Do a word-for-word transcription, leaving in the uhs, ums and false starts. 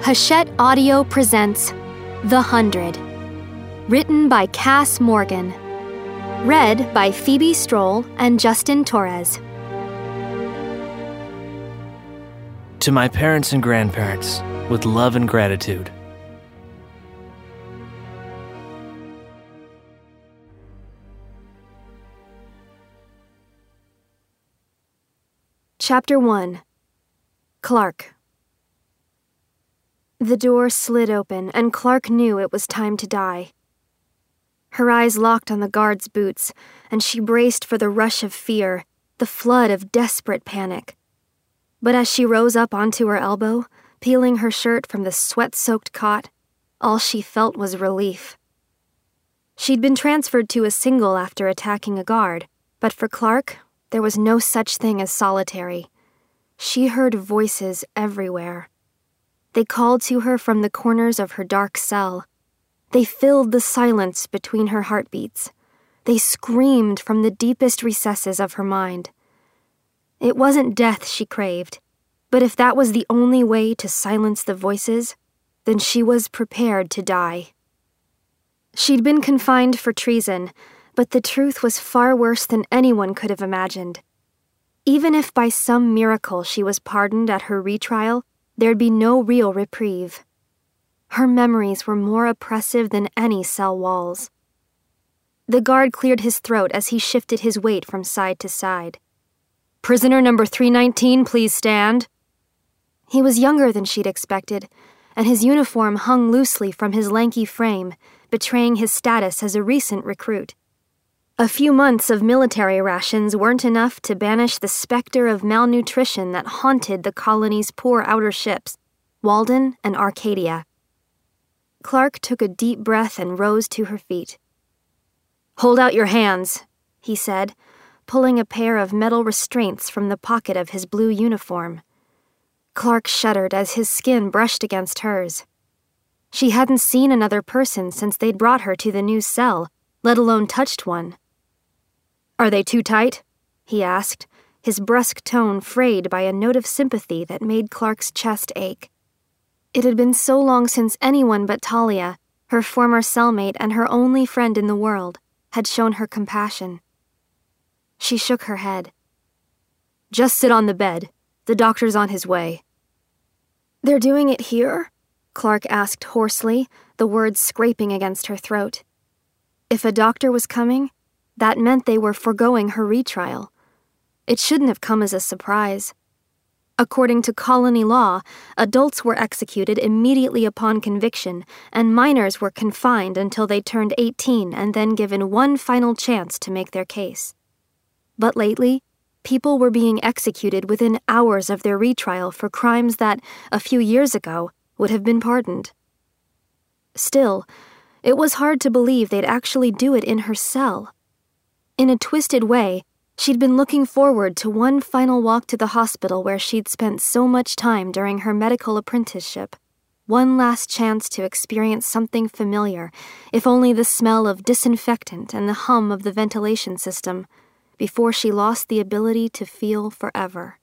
Hachette Audio presents The Hundred, written by Cass Morgan, read by Phoebe Stroll and Justin Torres. To my parents and grandparents, with love and gratitude. Chapter one. Clark. The door slid open, and Clark knew it was time to die. Her eyes locked on the guard's boots, and she braced for the rush of fear, the flood of desperate panic. But as she rose up onto her elbow, peeling her shirt from the sweat-soaked cot, all she felt was relief. She'd been transferred to a single after attacking a guard, but for Clark, there was no such thing as solitary. She heard voices everywhere. They called to her from the corners of her dark cell. They filled the silence between her heartbeats. They screamed from the deepest recesses of her mind. It wasn't death she craved, but if that was the only way to silence the voices, then she was prepared to die. She'd been confined for treason, but the truth was far worse than anyone could have imagined. Even if by some miracle she was pardoned at her retrial, there'd be no real reprieve. Her memories were more oppressive than any cell walls. The guard cleared his throat as he shifted his weight from side to side. "Prisoner number three nineteen, please stand." He was younger than she'd expected, and his uniform hung loosely from his lanky frame, betraying his status as a recent recruit. A few months of military rations weren't enough to banish the specter of malnutrition that haunted the colony's poor outer ships, Walden and Arcadia. Clark took a deep breath and rose to her feet. "Hold out your hands," he said, pulling a pair of metal restraints from the pocket of his blue uniform. Clark shuddered as his skin brushed against hers. She hadn't seen another person since they'd brought her to the new cell, let alone touched one. "Are they too tight?" he asked, his brusque tone frayed by a note of sympathy that made Clark's chest ache. It had been so long since anyone but Talia, her former cellmate and her only friend in the world, had shown her compassion. She shook her head. "Just sit on the bed. The doctor's on his way." "They're doing it here?" Clark asked hoarsely, the words scraping against her throat. If a doctor was coming, that meant they were foregoing her retrial. It shouldn't have come as a surprise. According to colony law, adults were executed immediately upon conviction, and minors were confined until they turned eighteen and then given one final chance to make their case. But lately, people were being executed within hours of their retrial for crimes that, a few years ago, would have been pardoned. Still, it was hard to believe they'd actually do it in her cell. In a twisted way, she'd been looking forward to one final walk to the hospital where she'd spent so much time during her medical apprenticeship. One last chance to experience something familiar, if only the smell of disinfectant and the hum of the ventilation system, before she lost the ability to feel forever.